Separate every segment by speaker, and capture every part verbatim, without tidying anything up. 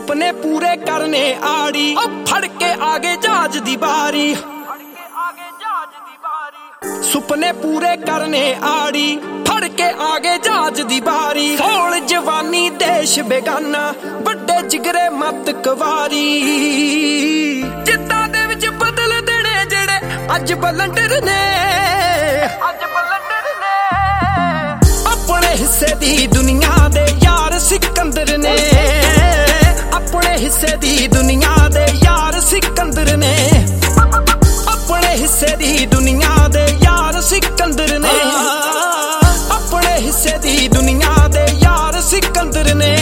Speaker 1: सुपने पूरे करने आड़ी, अब फड़ के आगे जहाज दी बारी। सुपने पूरे करने आड़ी, फड़ के आगे जहाज दी बारी। होल जवानी देश बेगाना, बड़े जिगरे मत कवारी। जिद्दां दे विच बदल देने जेड़े अज बलंडर ने, अज बलंडर ने। अपने हिस्से दी दुनिया दे यार सिकंदर ने, अपने हिस्से दी दुनिया दे यार सिकंदर ने। अपने हिस्से दी दुनिया दे यार सिकंदर ने, अपने हिस्से दी दुनिया दे यार सिकंदर ने।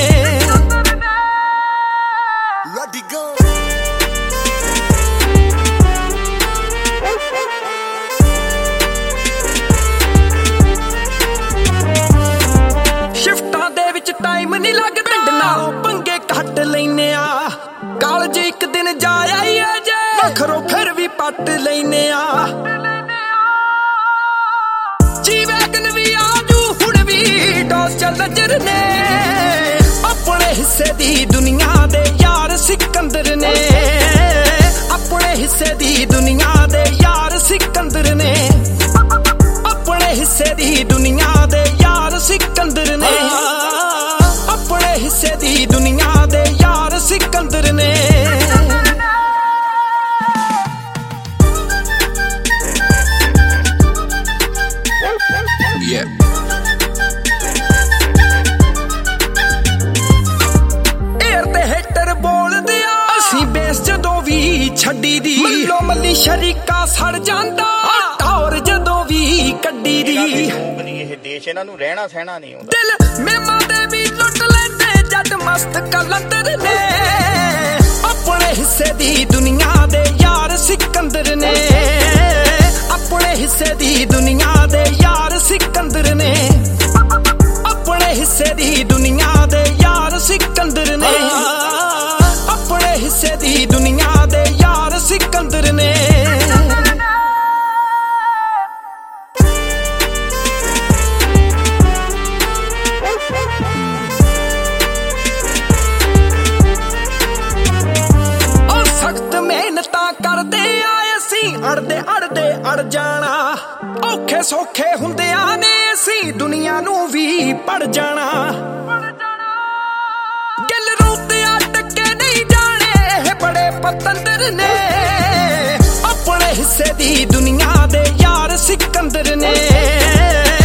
Speaker 1: Ready go. शिफ्टां दे विच टाइम नहीं लगदा, नालों पंगे घट लैने आ। कालज एक दिन जा आईए जे, वखरो फिर भी पट लैने आ। जी वैगन भी आजू हुण भी डोस चल नजर ने। अपने हिस्से दी दुनिया दे यार सिकंदर ने, अपने हिस्से दी दुनिया दे यार सिकंदर ने। अपने हिस्से दी दुनिया दे यार सिकंदर ने, अपने हिस्से दी दुनिया दे यार सिकंदर ने। Yeah. एयर ते हेटर बोलदे आ, असीं बेस जदों भी छड्डी दी। मल्लो मल्ली शरीका सड़ जांदा, टौर जदों भी कड्डी दी।
Speaker 2: ਇਹ ਦੇਸ਼ ਇਹਨਾਂ ਨੂੰ ਰਹਿਣਾ ਸਹਿਣਾ ਨਹੀਂ ਆਉਂਦਾ।
Speaker 1: दिल मेमा दे भी लुट लैंदे जट मस्त कलंदर ने। अपने हिस्से दी दुनिया दे यार सिकंदर ने, अपने हिस्से दी दुनिया दे यार सिकंदर ने। अपने हिस्से दी दुनिया दे यार सिकंदर ने, अपने हिस्से दी दुनिया दे यार सिकंदर ने। करदे आए सी अड़दे अड़दे अड़ जाना, औखे सौखे हुंदियां ने सी दुनिया नू भी पड़ जाना। दिल रूते अटके नहीं जाने बड़े पतंदर ने। अपने हिस्से दी दुनिया दे यार सिकंदर ने,